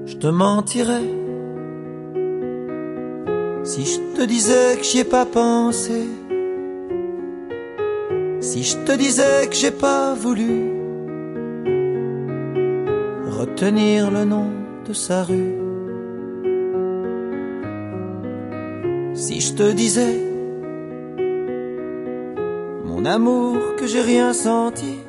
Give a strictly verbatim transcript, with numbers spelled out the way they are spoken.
je te mentirais si je te disais que j'y ai pas pensé, si je te disais que j'ai pas voulu retenir le nom de sa rue, si je te disais mon amour que j'ai rien senti,